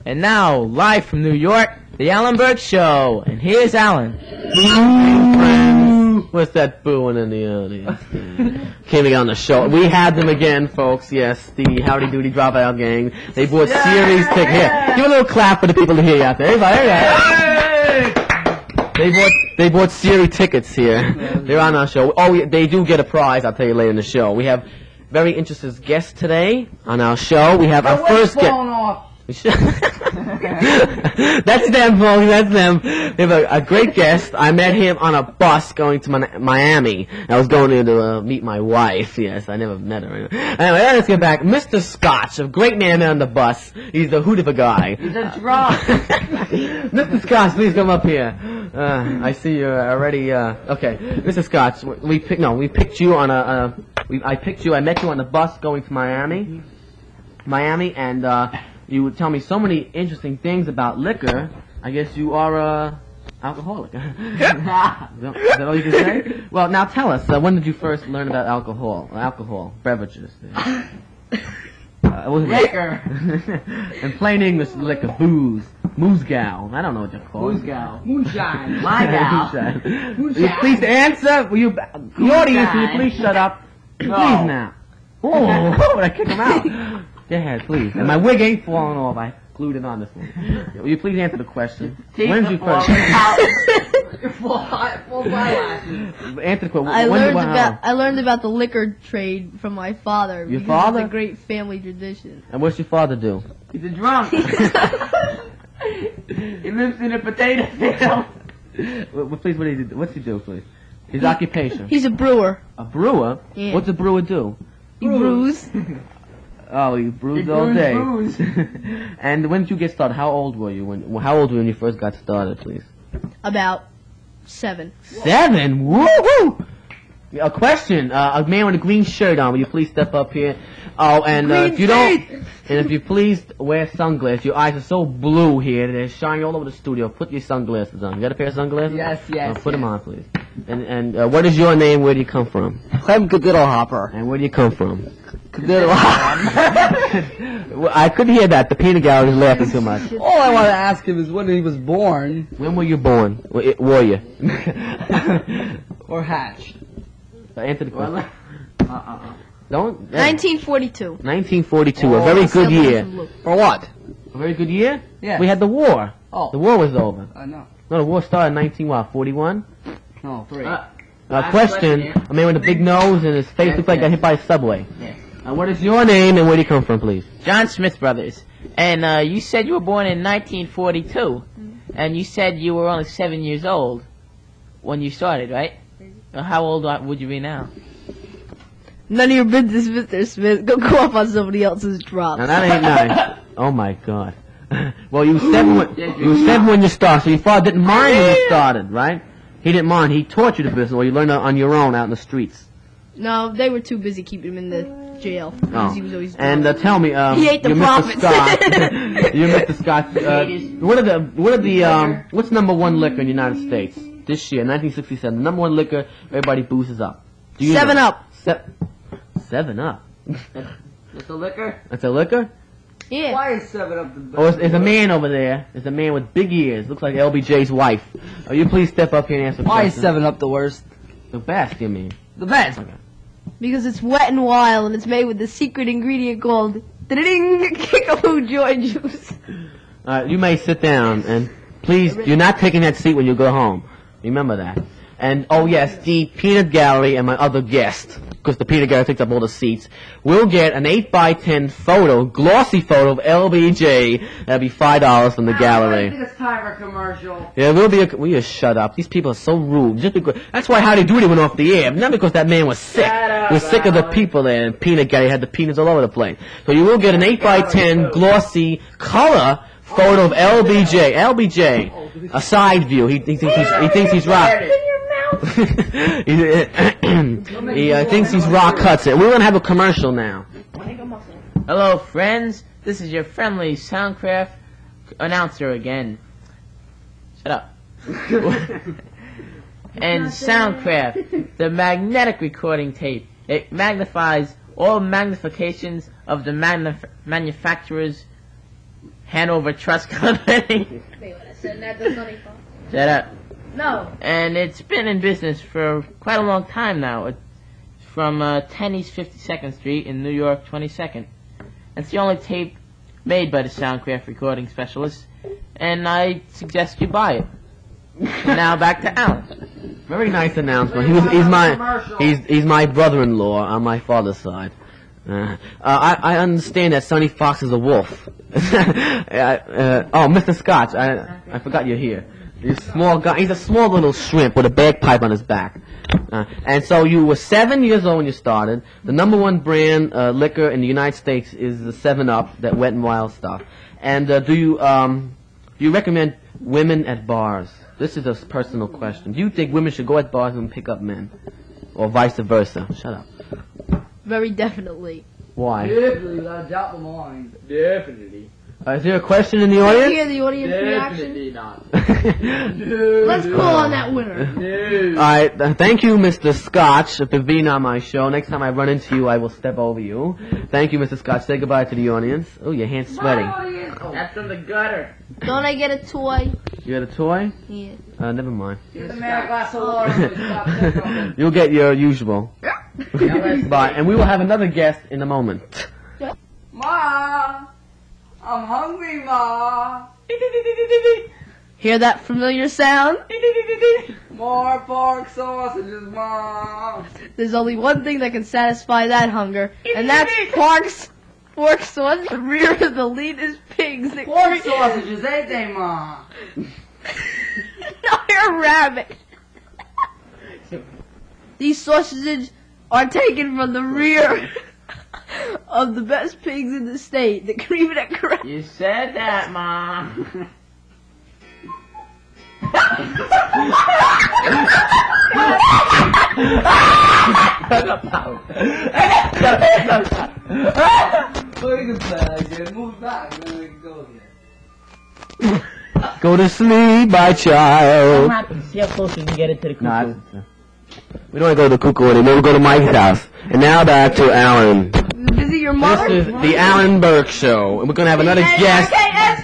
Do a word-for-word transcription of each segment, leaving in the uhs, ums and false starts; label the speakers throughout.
Speaker 1: And now, live from New York, the Alan Burke Show. And here's Alan.
Speaker 2: What's that booing in the audience? Came on the show. We had them again, folks. Yes, the Howdy Doody Dropout Gang. They bought yeah! series tickets. Here, give a little clap for the people to hear you out there. Everybody, everybody. They bought they bought series tickets here. They're on our show. Oh, they do get a prize. I'll tell you later in the show. We have very interesting guests today on our show. We have our first guest. That's them, folks. That's them. We have a, a great guest. I met him on a bus going to Miami. I was going there to uh, meet my wife. Yes, I never met her. Anyway, let's get back. Mister Scotch, a great man on the bus. He's the hoot of a guy.
Speaker 3: He's a drunk.
Speaker 2: Mister Scotch, please come up here. Uh, I see you're already. Uh, okay, Mister Scotch, we picked. No, we picked you on a. a we, I picked you. I met you on the bus going to Miami. Miami, and. Uh, You would tell me so many interesting things about liquor. I guess you are a alcoholic. Is that all you can say? Well, now tell us. Uh, when did you first learn about alcohol? Alcohol, beverages. Uh,
Speaker 3: liquor.
Speaker 2: In plain English, liquor, booze, moosgal. I don't know what they're called.
Speaker 3: Moosgal. Moonshine. My gal.
Speaker 2: Moonshine. Will you please answer? Will you, the audience, will you please shut up?
Speaker 3: No.
Speaker 2: Please now. Oh, I kick him out. Go ahead, please. And my wig ain't falling off. I glued it on this one. Will you please answer the question? When did you first?
Speaker 3: Full eyelashes.
Speaker 2: Answer the question.
Speaker 4: I
Speaker 2: when
Speaker 4: learned
Speaker 2: did,
Speaker 4: about I learned about the liquor trade from my father.
Speaker 2: Your
Speaker 4: because
Speaker 2: father?
Speaker 4: It's a great family tradition.
Speaker 2: And what's your father do?
Speaker 3: He's a drunk. He lives in a potato field.
Speaker 2: Well, please, what do you do? What's he do, please? His occupation.
Speaker 4: He's a brewer.
Speaker 2: A brewer?
Speaker 4: Yeah.
Speaker 2: What's a brewer do?
Speaker 4: He brews.
Speaker 2: Oh, you brews
Speaker 3: he
Speaker 2: all day.
Speaker 3: Brews.
Speaker 2: And when did you get started? How old were you when? How old were you when you first got started, please?
Speaker 4: About seven.
Speaker 2: Seven? Woo-hoo! A question. Uh, a man with a green shirt on. Will you please step up here? Oh, and uh, if you don't, and if you please wear sunglasses. Your eyes are so blue here; they're shining all over the studio. Put your sunglasses on. You got a pair of sunglasses?
Speaker 3: Yes, yes.
Speaker 2: Uh, put
Speaker 3: yes.
Speaker 2: them on, please. And and uh, what is your name? Where do you come from?
Speaker 5: I'm Cadiddle Hopper.
Speaker 2: And where do you come from?
Speaker 5: Cadiddle Hopper.
Speaker 2: Well, I couldn't hear that. The peanut gallery is laughing too much.
Speaker 5: All I want to ask him is when he was born.
Speaker 2: When were you born? Were you?
Speaker 5: Or hatched.
Speaker 2: Uh, answer the question.
Speaker 3: Uh-uh.
Speaker 2: Don't.
Speaker 4: nineteen forty-two.
Speaker 2: nineteen forty-two.
Speaker 5: Oh,
Speaker 2: a very good year.
Speaker 5: For what?
Speaker 2: A very good year?
Speaker 5: Yeah.
Speaker 2: We had the war.
Speaker 5: Oh.
Speaker 2: The war was over.
Speaker 5: I know.
Speaker 2: No, the war started in nineteen what? forty-one?
Speaker 5: No, three.
Speaker 3: Uh,
Speaker 2: Uh, question.
Speaker 3: question,
Speaker 2: A man with a big nose and his face
Speaker 3: Yes,
Speaker 2: looks like he
Speaker 3: yes.
Speaker 2: got hit by a subway.
Speaker 3: Yes.
Speaker 2: Uh, what is your name and where do you come from, please?
Speaker 1: John Smith Brothers. And uh, you said you were born in nineteen forty-two. And you said you were only seven years old when you started, right? Uh, how old are- would you be now?
Speaker 4: None of your business, Mister Smith. Go go off on somebody else's drops.
Speaker 2: Now that ain't nice. Oh my God. Well, you were seven when you were seven when you started, so your father didn't mind when you started, right? He didn't mind. He taught you the business, or you learned it on your own out in the streets.
Speaker 4: No, they were too busy keeping him in the jail because
Speaker 2: Oh.
Speaker 4: he was always
Speaker 2: And
Speaker 4: drunk.
Speaker 2: uh, tell me, um,
Speaker 4: He ate the
Speaker 2: you're Mister
Speaker 4: profits.
Speaker 2: Scott. You're Mister Scott. Uh, what are the what are the um what's number one liquor in the United States this year, nineteen sixty-seven? The number one liquor everybody boozes up. Do you
Speaker 4: Seven
Speaker 2: know?
Speaker 4: Up.
Speaker 2: Se- Seven Up.
Speaker 3: That's a liquor?
Speaker 2: That's a liquor.
Speaker 4: Yeah.
Speaker 3: Why is seven up the best?
Speaker 2: Oh, there's a man over there. There's a man with big ears. Looks like L B J's wife. Will you please step up here and answer the
Speaker 5: Why is
Speaker 2: question?
Speaker 5: seven Up the worst?
Speaker 2: The best, you mean?
Speaker 5: The best.
Speaker 4: Because it's wet and wild and it's made with the secret ingredient called da-ding Kickapoo Joy Juice.
Speaker 2: Uh, you may sit down, and please, you're not taking that seat when you go home. Remember that. And, oh yes, the peanut gallery and my other guest, because the peanut gallery takes up all the seats, will get an eight by ten photo, glossy photo of L B J. That'll be five dollars from the
Speaker 3: I
Speaker 2: gallery.
Speaker 3: think it's time for a commercial.
Speaker 2: Yeah, we'll be a, we just shut up. These people are so rude. Just because, that's why Howdy Doody went off the air. Not because that man was sick.
Speaker 3: Shut up,
Speaker 2: We're sick of the
Speaker 3: Alan.
Speaker 2: people there, and peanut gallery had the peanuts all over the place. So you will get an eight by ten glossy color photo of L B J. L B J, a side view. He, he thinks he's he thinks he's rock. he he uh, thinks he's rock cuts it. We're gonna have a commercial now.
Speaker 1: Hello, friends. This is your friendly Soundcraft announcer again. Shut up. And Soundcraft, the magnetic recording tape. It magnifies all magnifications of the magnif- manufacturer's Hanover Trust Company.
Speaker 4: Wait, what I said that does not equal.
Speaker 1: Shut up.
Speaker 4: No.
Speaker 1: And it's been in business for quite a long time now. It's from uh, ten East fifty-second Street in New York, twenty-second. It's the only tape made by the Soundcraft recording specialist, and I suggest you buy it. Now back to Alan.
Speaker 2: Very nice announcement. He was, he's my he's he's my brother-in-law on my father's side. Uh, uh, I I understand that Sonny Fox is a wolf. uh, uh, oh, Mister Scotch, I I forgot you're here. He's a small guy. He's a small little shrimp with a bagpipe on his back. Uh, and so you were seven years old when you started. The number one brand uh, liquor in the United States is the Seven Up, that Wet and Wild stuff. And uh, do you um do you recommend women at bars? This is a personal question. Do you think women should go at bars and pick up men, or vice versa? Shut up.
Speaker 4: Very definitely.
Speaker 2: Why?
Speaker 5: Definitely, without a doubt in my mind.
Speaker 3: Definitely.
Speaker 2: Uh, is there a question in the
Speaker 4: Let's
Speaker 2: audience?
Speaker 4: hear the audience reaction.
Speaker 3: Definitely not.
Speaker 4: Let's call on that winner.
Speaker 2: All right, uh, thank you, Mister Scotch, for being on my show. Next time I run into you, I will step over you. Thank you, Mister Scotch. Say goodbye to the audience. Oh, your hand's sweating.
Speaker 3: That's from the gutter.
Speaker 4: Don't I get a toy?
Speaker 2: You got a toy?
Speaker 4: Yeah.
Speaker 2: Uh, never mind.
Speaker 3: Give the man a glass of water so he stops sick.
Speaker 2: You'll get your usual. Bye, and we will have another guest in a moment.
Speaker 3: Ma, I'm hungry, Ma.
Speaker 4: Hear that familiar sound?
Speaker 3: More pork sausages, Ma.
Speaker 4: There's only one thing that can satisfy that hunger, and that's pork's pork sauce, the rear of the leanest pigs. That
Speaker 3: Pork
Speaker 4: cre-
Speaker 3: sausages, ain't they, Ma?
Speaker 4: No, you're a rabbit. These sausages are taken from the rear of the best pigs in the state, the cream and crack.
Speaker 1: You said that, Mom.
Speaker 5: Put it back and move back, and then we can go again.
Speaker 2: Go to sleep, my
Speaker 1: I'm
Speaker 2: child.
Speaker 1: happy to see how close we can get it to the cuckoo.
Speaker 2: Nah, we don't want to go to the cuckoo anymore. We go to Mike's house. And now back to Alan.
Speaker 4: Visit your
Speaker 2: This
Speaker 4: mother?
Speaker 2: is the Alan Burke Show, and we're gonna have another guest.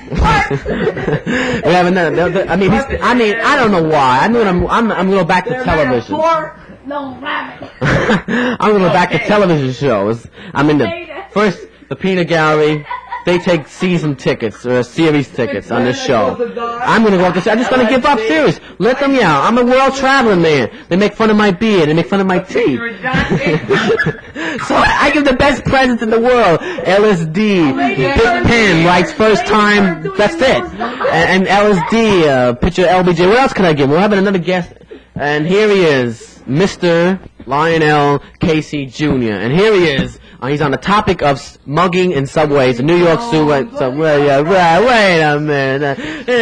Speaker 2: we have another. I mean, he's, I mean, I don't know why. I'm gonna, I'm, I'm gonna go back to television.
Speaker 4: No, rabbit.
Speaker 2: I'm gonna go back to television shows. I mean, the first, the Peanut Gallery. They take season tickets or series tickets on this show. I'm gonna go up to. I'm just gonna give up series. Let them yell. I'm a world traveling man. They make fun of my beard. They make fun of my teeth. So I give the best presents in the world. L S D. Big Pen writes first time. That's it. And, and L S D. Uh, picture L B J. What else can I give? We're having another guest. And here he is, Mister Lionel Casey Junior And here he is. Uh, he's on the topic of s- mugging in subways, the New York subway. subway uh, wait, wait a minute.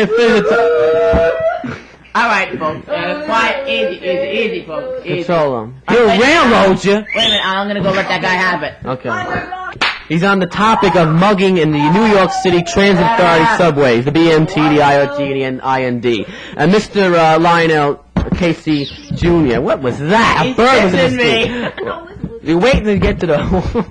Speaker 2: Uh,
Speaker 1: All right, folks. Uh, quiet, easy, easy, easy, folks. Easy.
Speaker 2: Control him. He'll railroad you.
Speaker 1: Wait a minute, I'm gonna go let that guy have it.
Speaker 2: Okay. He's on the topic of mugging in the New York City Transit Authority subways, the B M T, the I R T, and the I N D. And Mister Uh, Lionel Casey Junior What was that? A
Speaker 1: He's
Speaker 2: bird was in
Speaker 1: dissing
Speaker 2: the street. You're waiting to get to the...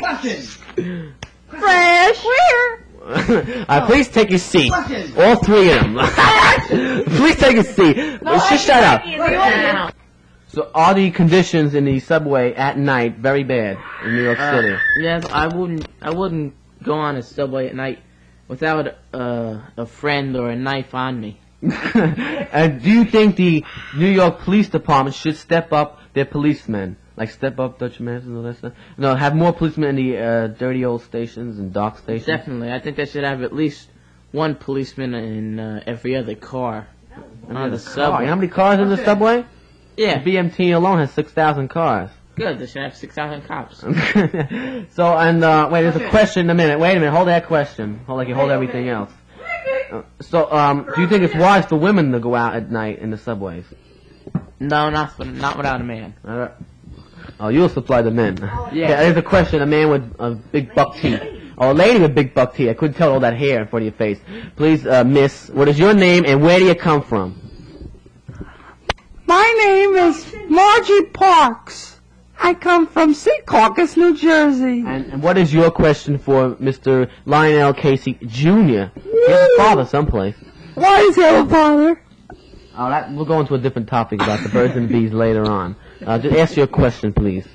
Speaker 4: Fresh. Where?
Speaker 2: uh, please take your seat. All three of them. Please take a seat. Just shut up. So are the conditions in the subway at night very bad in New York
Speaker 1: Uh,
Speaker 2: City?
Speaker 1: yes, I wouldn't. I wouldn't go on a subway at night without uh, a friend or a knife on me.
Speaker 2: And do you think the New York Police Department should step up their policemen? Like step up Dutch Masters and all that stuff? No, have more policemen in the uh, dirty old stations and dock stations?
Speaker 1: Definitely, I think they should have at least one policeman in uh, every other car on the
Speaker 2: Car. You
Speaker 1: subway.
Speaker 2: know how many cars in the subway?
Speaker 1: Yeah,
Speaker 2: The B M T alone has six thousand cars.
Speaker 1: good. They should have six thousand cops.
Speaker 2: So, and, uh, wait, there's a question in a minute. Wait a minute, hold that question. Hold like you hold everything else. Uh, so, um, do you think it's wise for women to go out at night in the subways?
Speaker 1: No, not for, not without a man.
Speaker 2: Uh, oh, you'll supply the men.
Speaker 1: Yeah.
Speaker 2: There's a question, a man with a big buck teeth. Oh, a lady with big buck teeth. I couldn't tell all that hair in front of your face. Please, uh, miss, what is your name and where do you come from?
Speaker 6: My name is Margie Parks.
Speaker 3: I come from Secaucus, New Jersey.
Speaker 2: And, and what is your question for Mister Lionel Casey Junior? He has a father someplace.
Speaker 3: Why is he have a father?
Speaker 2: Oh, that, we'll go into a different topic about the birds and bees later on. Uh, just ask your question, please.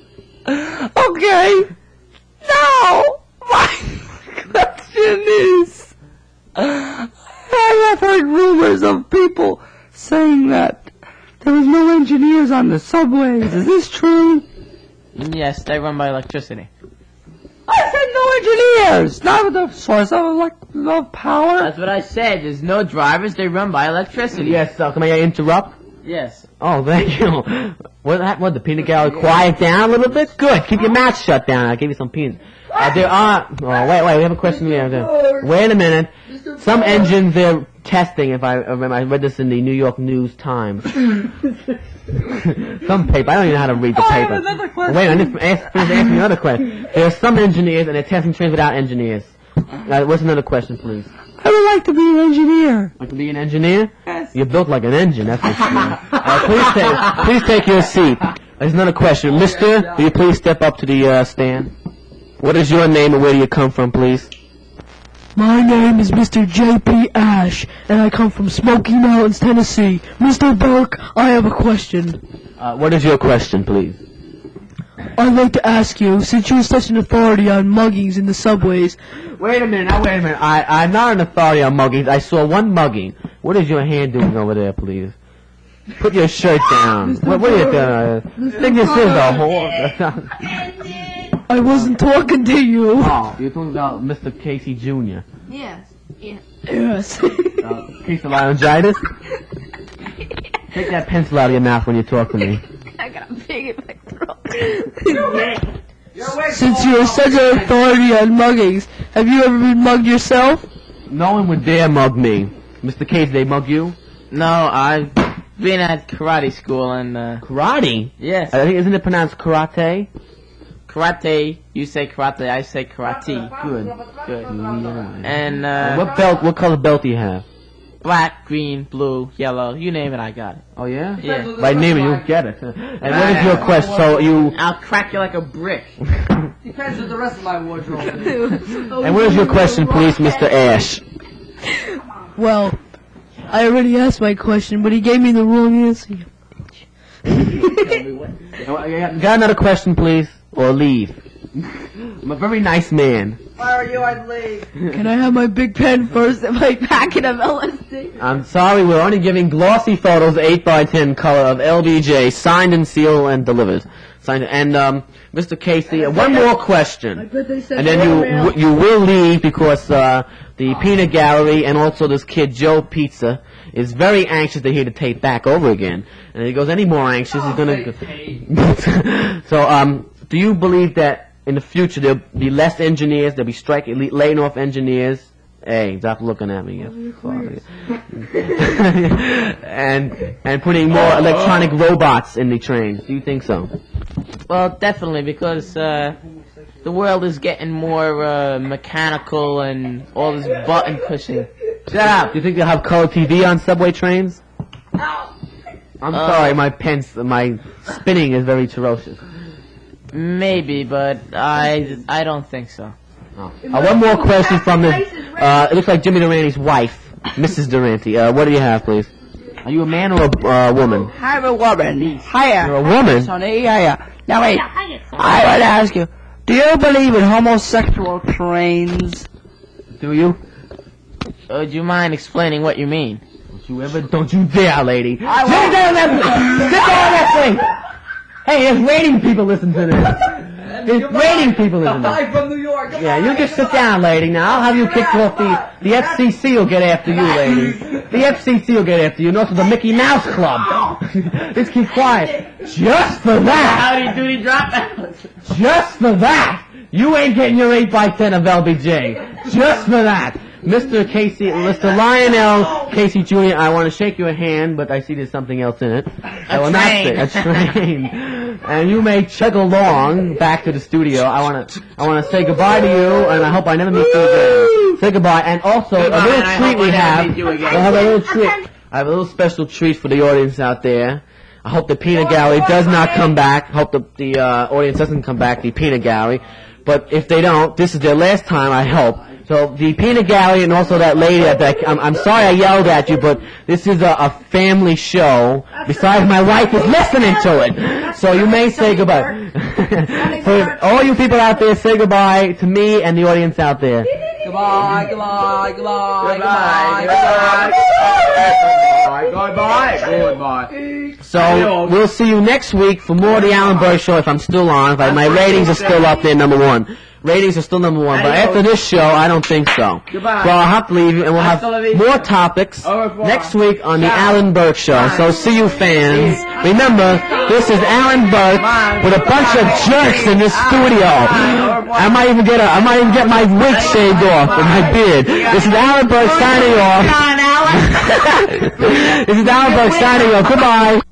Speaker 3: Okay. Now, my question is, I have heard rumors of people saying that there was no engineers on the subways. Is this true?
Speaker 1: Yes, they run by electricity.
Speaker 3: I said no engineers, not with the source of, elect- of power.
Speaker 1: That's what I said. There's no drivers. They run by electricity.
Speaker 2: Yes, uh, may I interrupt?
Speaker 1: Yes.
Speaker 2: Oh, thank you. What, that, what, the peanut gallery quiet down a little bit? Good. Keep your mouth shut down. I'll give you some peanuts. Uh, there are, oh, wait, wait, we have a question here. There. Wait a minute. Some engines they're testing, if I remember, I read this in the New York News Times. Some paper, I don't even know how to read the paper. Wait, I need to ask, finish asking another question. There are some engineers, and they're testing trains without engineers. Uh, what's another question, please?
Speaker 3: I would like to be an engineer.
Speaker 2: Like to be an engineer?
Speaker 3: Yes.
Speaker 2: You're built like an engine, that's for sure. Uh, please, take, please take your seat. There's another question. Mister, will you please step up to the uh, stand? What is your name and where do you come from, please?
Speaker 6: My name is Mister J P Ash, and I come from Smoky Mountains, Tennessee. Mister Burke, I have a question.
Speaker 2: Uh, what is your question, please?
Speaker 6: I'd like to ask you, since you're such an authority on muggings in the subways...
Speaker 2: Wait a minute, now wait a minute. I, I'm not an authority on muggings. I saw one mugging. What is your hand doing over there, please? Put your shirt down. What, what are you doing? I think this is a whole...
Speaker 6: I wasn't talking to you.
Speaker 2: Oh, you're talking about Mister Casey Junior
Speaker 4: Yes. Yeah.
Speaker 6: Yes.
Speaker 2: Uh, case of laryngitis? Take that pencil out of your mouth when you talk to me.
Speaker 4: I got a pig in my throat.
Speaker 6: Since you're such an authority on muggings, have you ever been mugged yourself?
Speaker 2: No one would dare mug me. Mister Casey, they mug you?
Speaker 1: No, I've been at karate school and, uh...
Speaker 2: Karate?
Speaker 1: Yes.
Speaker 2: I think, isn't it pronounced karate?
Speaker 1: Karate, you say karate, I say karate.
Speaker 2: Good.
Speaker 1: Good.
Speaker 2: Yeah.
Speaker 1: And, uh...
Speaker 2: What belt, what color belt do you have?
Speaker 1: black, green, blue, yellow, you name it, I got it.
Speaker 2: Oh, yeah?
Speaker 1: Yeah.
Speaker 2: By name it, you'll get it. And what is your question? So you...
Speaker 1: I'll crack you like a brick.
Speaker 3: Depends with the rest of my wardrobe.
Speaker 2: And what is your question, please, Mister Ash?
Speaker 6: Well, I already asked my question, but he gave me the wrong answer.
Speaker 2: Got another question, please? Or leave. I'm a very nice man.
Speaker 3: Why are you? I'd leave.
Speaker 6: Can I have my big pen first and my packet of L S D?
Speaker 2: I'm sorry, we're only giving glossy photos, eight by ten color of L B J, signed and sealed and delivered. Signed, and, um, Mister Casey, uh, one more question. And then you you will leave because, uh, the peanut gallery and also this kid, Joe Pizza, is very anxious to hear the tape back over again. And if he goes any more anxious, he's gonna... So, um, do you believe that in the future there'll be less engineers, there'll be striking, laying off engineers? Hey, stop looking at me. and and putting more electronic robots in the trains. Do you think so?
Speaker 1: Well, definitely, because uh, the world is getting more uh, mechanical and all this button pushing.
Speaker 2: Shut up. Do you think they'll have color T V on subway trains? I'm
Speaker 1: Uh,
Speaker 2: sorry, my pens, my spinning is very ferocious.
Speaker 1: Maybe, but I I don't think so.
Speaker 2: Oh. Uh, one more question from this. Uh, it looks like Jimmy Durante's wife, Missus Durante. Uh, what do you have, please? Are you a man or a uh, woman?
Speaker 3: I'm a woman. Hiya.
Speaker 2: You're a woman?
Speaker 3: Sonny, hiya. Now wait, I want to ask you, do you believe in homosexual trains?
Speaker 2: Do you?
Speaker 1: Uh, do you mind explaining what you mean?
Speaker 2: Don't you ever, don't you dare, lady. Sit
Speaker 3: I
Speaker 2: down that way. Sit down that way. Hey, there's rating people listen to this. There's rating people listen to this.
Speaker 3: Hi from New York. Come
Speaker 2: Yeah,
Speaker 3: on,
Speaker 2: you just
Speaker 3: come
Speaker 2: sit down, lady. Now I'll have you kicked off the the F C C will get after you, lady. The F C C will get after you, and also the Mickey Mouse Club. Just keep quiet. Just for that.
Speaker 1: Howdy doody dropouts.
Speaker 2: Just for that. You ain't getting your eight by ten of L B J. Just for that. Mister Casey, Mister Lionel Casey Junior, I want to shake your hand, but I see there's something else in it. I will not say a train. And you may chug along back to the studio. I want to, I want to say goodbye to you, and I hope I never meet you again. Say goodbye, and also
Speaker 1: Goodbye,
Speaker 2: a little
Speaker 1: and I
Speaker 2: treat
Speaker 1: hope I
Speaker 2: we
Speaker 1: never
Speaker 2: have.
Speaker 1: meet you again.
Speaker 2: We'll have a little treat. I have a little special treat for the audience out there. I hope the peanut gallery does not come back. I hope the, the uh, audience doesn't come back, the peanut gallery. But if they don't, this is their last time, I hope. So the peanut gallery and also that lady, that, that I'm, I'm sorry I yelled at you, but this is a, a family show. Besides, my wife is listening to it. So you may say goodbye. For all you people out there, say goodbye to me and the audience out there.
Speaker 5: Goodbye, goodbye, goodbye,
Speaker 2: Goodbye,
Speaker 5: goodbye, goodbye, goodbye, goodbye.
Speaker 2: So we'll see you next week for more of the Alan Burke Show if I'm still on. If I, my ratings are still up there, number one. Ratings are still number one, but after this show, I don't think so.
Speaker 5: Goodbye.
Speaker 2: Well, I'll have to leave you, and we'll have more topics next week on the Alan Burke Show. So see you, fans. Remember, this is Alan Burke with a bunch of jerks in this studio. I might even get a, I might even get my wig shaved off and my beard. This is Alan Burke signing off. This is Alan Burke signing off. Goodbye.